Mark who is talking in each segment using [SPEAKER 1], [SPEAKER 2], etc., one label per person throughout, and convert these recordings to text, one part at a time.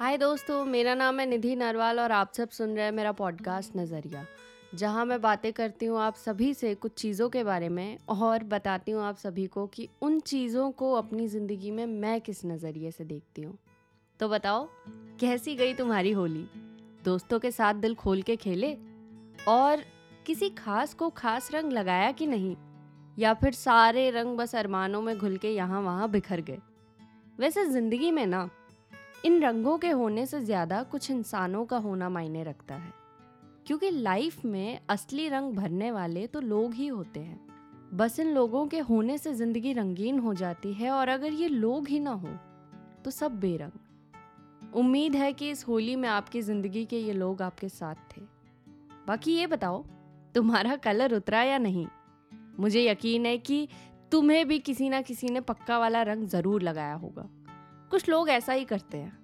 [SPEAKER 1] हाय दोस्तों, मेरा नाम है निधि नरवाल और आप सब सुन रहे हैं मेरा पॉडकास्ट नज़रिया, जहां मैं बातें करती हूं आप सभी से कुछ चीज़ों के बारे में और बताती हूं आप सभी को कि उन चीज़ों को अपनी ज़िंदगी में मैं किस नज़रिए से देखती हूं। तो बताओ, कैसी गई तुम्हारी होली? दोस्तों के साथ दिल खोल के खेले? और किसी खास को खास रंग लगाया कि नहीं? या फिर सारे रंग बस अरमानों में घुल के यहाँ वहाँ बिखर गए? वैसे ज़िंदगी में ना, इन रंगों के होने से ज़्यादा कुछ इंसानों का होना मायने रखता है, क्योंकि लाइफ में असली रंग भरने वाले तो लोग ही होते हैं। बस इन लोगों के होने से ज़िंदगी रंगीन हो जाती है, और अगर ये लोग ही ना हो तो सब बेरंग। उम्मीद है कि इस होली में आपकी ज़िंदगी के ये लोग आपके साथ थे। बाकी ये बताओ, तुम्हारा कलर उतरा या नहीं? मुझे यकीन है कि तुम्हें भी किसी ना किसी ने पक्का वाला रंग ज़रूर लगाया होगा। कुछ लोग ऐसा ही करते हैं,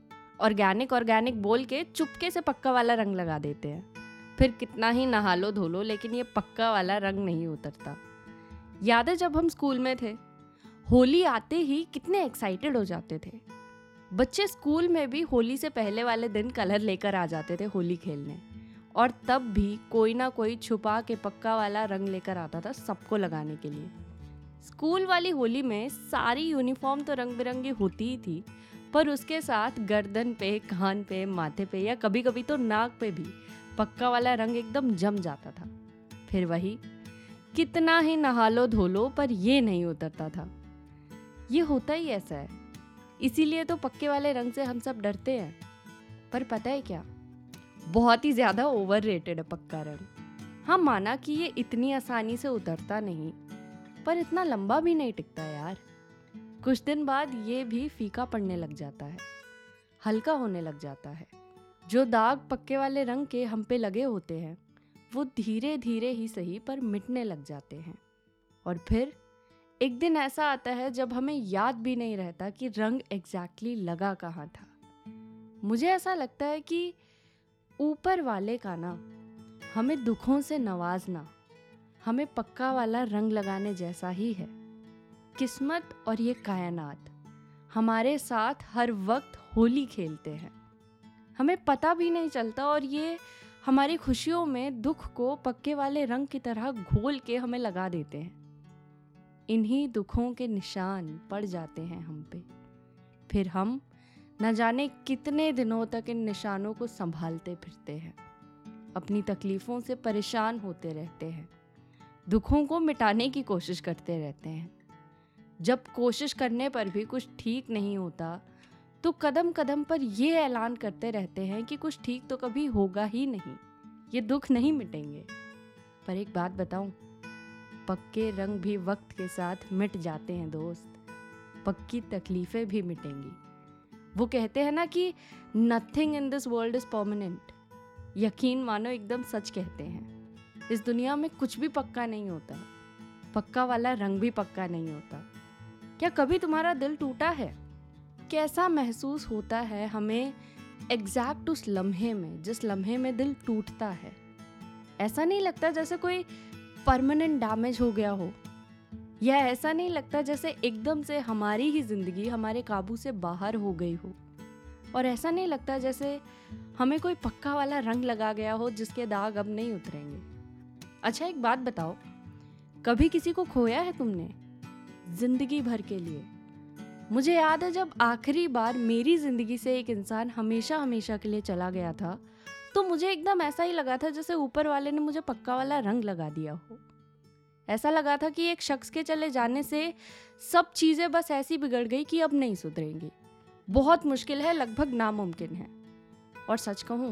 [SPEAKER 1] ऑर्गेनिक बोल के चुपके से पक्का वाला रंग लगा देते हैं। फिर कितना ही नहा लो धो लो, लेकिन ये पक्का वाला रंग नहीं उतरता। याद है जब हम स्कूल में थे, होली आते ही कितने एक्साइटेड हो जाते थे। बच्चे स्कूल में भी होली से पहले वाले दिन कलर लेकर आ जाते थे होली खेलने, और तब भी कोई ना कोई छुपा के पक्का वाला रंग लेकर आता था सबको लगाने के लिए। स्कूल वाली होली में सारी यूनिफॉर्म तो रंग बिरंगी होती ही थी, पर उसके साथ गर्दन पे, कान पे, माथे पे या कभी कभी तो नाक पे भी पक्का वाला रंग एकदम जम जाता था। फिर वही, कितना ही नहा लो धो लो, पर ये नहीं उतरता था। ये होता ही ऐसा है, इसीलिए तो पक्के वाले रंग से हम सब डरते हैं। पर पता है क्या, बहुत ही ज्यादा ओवररेटेड है पक्का रंग। हाँ, माना कि ये इतनी आसानी से उतरता नहीं, पर इतना लंबा भी नहीं टिकता यार। कुछ दिन बाद ये भी फीका पड़ने लग जाता है, हल्का होने लग जाता है। जो दाग पक्के वाले रंग के हम पे लगे होते हैं, वो धीरे धीरे ही सही पर मिटने लग जाते हैं। और फिर एक दिन ऐसा आता है जब हमें याद भी नहीं रहता कि रंग एग्जैक्टली लगा कहाँ था। मुझे ऐसा लगता है कि ऊपर वाले का ना, हमें दुखों से नवाजना हमें पक्का वाला रंग लगाने जैसा ही है। किस्मत और ये कायनात हमारे साथ हर वक्त होली खेलते हैं, हमें पता भी नहीं चलता, और ये हमारी खुशियों में दुख को पक्के वाले रंग की तरह घोल के हमें लगा देते हैं। इन्हीं दुखों के निशान पड़ जाते हैं हम पे। फिर हम न जाने कितने दिनों तक इन निशानों को संभालते फिरते हैं, अपनी तकलीफों से परेशान होते रहते हैं, दुखों को मिटाने की कोशिश करते रहते हैं। जब कोशिश करने पर भी कुछ ठीक नहीं होता, तो कदम कदम पर ये ऐलान करते रहते हैं कि कुछ ठीक तो कभी होगा ही नहीं, ये दुख नहीं मिटेंगे। पर एक बात बताऊं, पक्के रंग भी वक्त के साथ मिट जाते हैं दोस्त। पक्की तकलीफें भी मिटेंगी। वो कहते हैं ना कि nothing in this world is permanent. यकीन मानो, एकदम सच कहते हैं। इस दुनिया में कुछ भी पक्का नहीं होता, पक्का वाला रंग भी पक्का नहीं होता। क्या कभी तुम्हारा दिल टूटा है? कैसा महसूस होता है हमें एग्जैक्ट उस लम्हे में, जिस लम्हे में दिल टूटता है? ऐसा नहीं लगता जैसे कोई परमानेंट डैमेज हो गया हो, या ऐसा नहीं लगता जैसे एकदम से हमारी ही जिंदगी हमारे काबू से बाहर हो गई हो, और ऐसा नहीं लगता जैसे हमें कोई पक्का वाला रंग लगा गया हो जिसके दाग अब नहीं उतरेंगे। अच्छा, एक बात बताओ, कभी किसी को खोया है तुमने जिंदगी भर के लिए? मुझे याद है जब आखिरी बार मेरी जिंदगी से एक इंसान हमेशा हमेशा के लिए चला गया था, तो मुझे एकदम ऐसा ही लगा था जैसे ऊपर वाले ने मुझे पक्का वाला रंग लगा दिया हो। ऐसा लगा था कि एक शख्स के चले जाने से सब चीजें बस ऐसी बिगड़ गई कि अब नहीं सुधरेंगी। बहुत मुश्किल है, लगभग नामुमकिन है। और सच कहूं,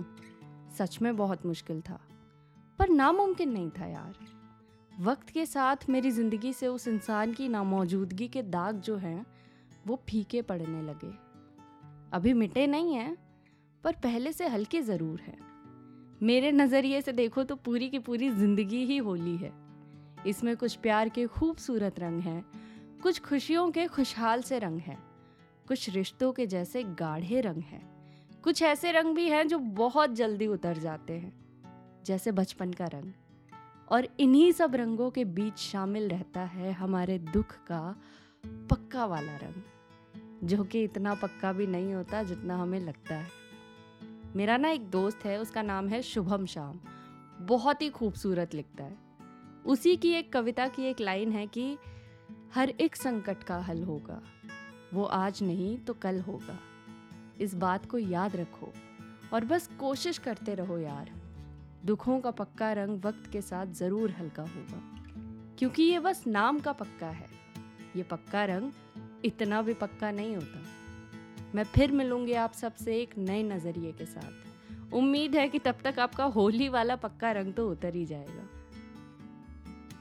[SPEAKER 1] सच में बहुत मुश्किल था, पर नामुमकिन नहीं था यार। वक्त के साथ मेरी जिंदगी से उस इंसान की नामौजूदगी के दाग जो हैं, वो फीके पड़ने लगे। अभी मिटे नहीं हैं, पर पहले से हल्के जरूर हैं। मेरे नजरिए से देखो तो पूरी की पूरी जिंदगी ही होली है। इसमें कुछ प्यार के खूबसूरत रंग हैं, कुछ खुशियों के खुशहाल से रंग हैं, कुछ रिश्तों के जैसे गाढ़े रंग हैं, कुछ ऐसे रंग भी हैं जो बहुत जल्दी उतर जाते हैं, जैसे बचपन का रंग। और इन्हीं सब रंगों के बीच शामिल रहता है हमारे दुख का पक्का वाला रंग, जो कि इतना पक्का भी नहीं होता जितना हमें लगता है। मेरा ना एक दोस्त है, उसका नाम है शुभम श्याम। बहुत ही खूबसूरत लिखता है। उसी की एक कविता की एक लाइन है कि हर एक संकट का हल होगा, वो आज नहीं तो कल होगा। इस बात को याद रखो और बस कोशिश करते रहो यार। दुखों का पक्का रंग वक्त के साथ जरूर हल्का होगा, क्योंकि ये बस नाम का पक्का है। ये पक्का रंग इतना भी पक्का नहीं होता। मैं फिर मिलूंगी आप सबसे एक नए नजरिए के साथ। उम्मीद है कि तब तक आपका होली वाला पक्का रंग तो उतर ही जाएगा।